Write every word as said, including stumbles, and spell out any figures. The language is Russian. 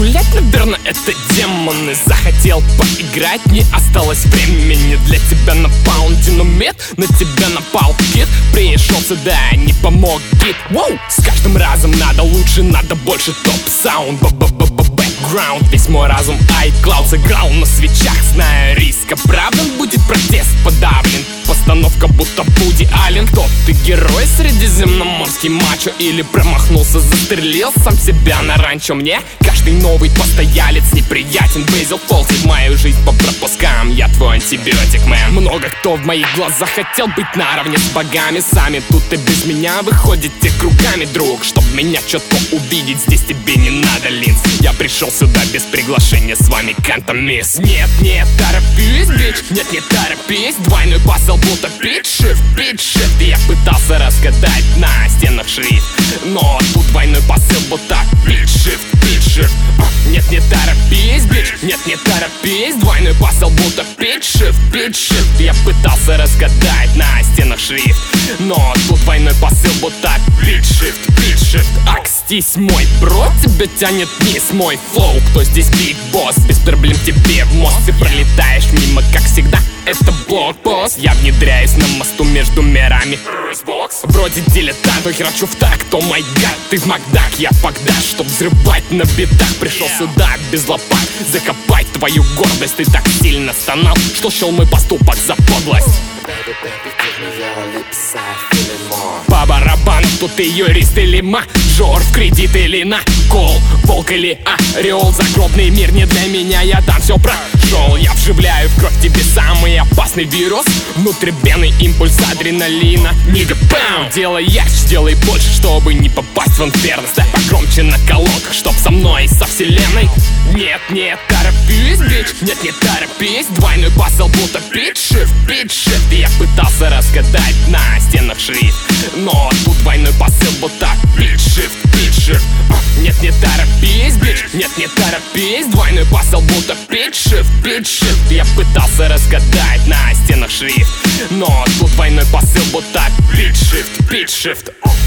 погулять, наверное, это демоны. Захотел поиграть, не осталось времени для тебя на паунде. Но мед на тебя напал кит, пришел сюда, не помог гид. Воу! С каждым разом надо лучше, надо больше топ-саунд. Бэкграунд, весь мой разум iCloud сыграл на свечах, зная риск оправдан. Будет протест подавлен, постановка будто Вуди Аллен. Кто ты, герой средиземноморский мачо, или промахнулся, застрелил сам себя на ранчо? Мне каждый новый постоялец неприятен. Бейзил Фолси, мою жизнь по пропускам, я твой антибиотик, мэн. Много кто в моих глазах хотел быть наравне с богами. Сами тут и без меня выходите кругами, друг. Чтоб меня четко увидеть, здесь тебе не надо линз. Я пришел сюда без приглашения, с вами Кантамис. Нет, не торопись, бич, нет, не торопись. Двойной пасл, будто питчшифт, питчшифт. Я пытался разгадать на стенах шрифт, но тут двойной посыл, будто питчшифт, питчшифт. Нет, не торопись, бич, нет, не торопись. Двойной пасл, будто питчшифт, питчшифт. Я пытался разгадать на стенах шрифт, но тут двойной посыл, будто питчшифт, питчшифт. Акстись, мой бро, тебя тянет вниз мой флоу. Кто здесь биг босс? Без проблем тебе в мозг. Ты пролетаешь мимо, как всегда, это блокпост. Я внедряюсь на мосту между мирами. Вроде дилетант, но херачу в так, то май гад. Ты в Макдак, я Багдад, чтоб взрывать на битах. Пришел сюда без лопат, закопать твою гордость. Ты так сильно стонал, что счел мой поступок за подлость. По барабану, тут ты юрист или мажор, в кредит или на кол, волк или ореол. Загробный мир не для меня, я там все прошел. Я вживляю в кровь тебе самый опасный вирус, внутрибенный импульс адреналина. Нига, бам! Делай ярче, делай больше, чтобы не попасть в инферно. Ставь погромче на колонках, чтоб со мной и со вселенной. Нет, не торопись, бич, нет, не торопись. Двойной пасл, будто питчшифт, питчшифт. Я пытался разгадать на стенах шрифт, но тут двойной посыл, будто питчшифт, питчшифт. Нет, не торопись, бич, нет, не торопись. Двойной посыл, будто питчшифт, питчшифт. Я пытался разгадать на стенах шрифт, но тут двойной посыл, будто питчшифт, питчшифт.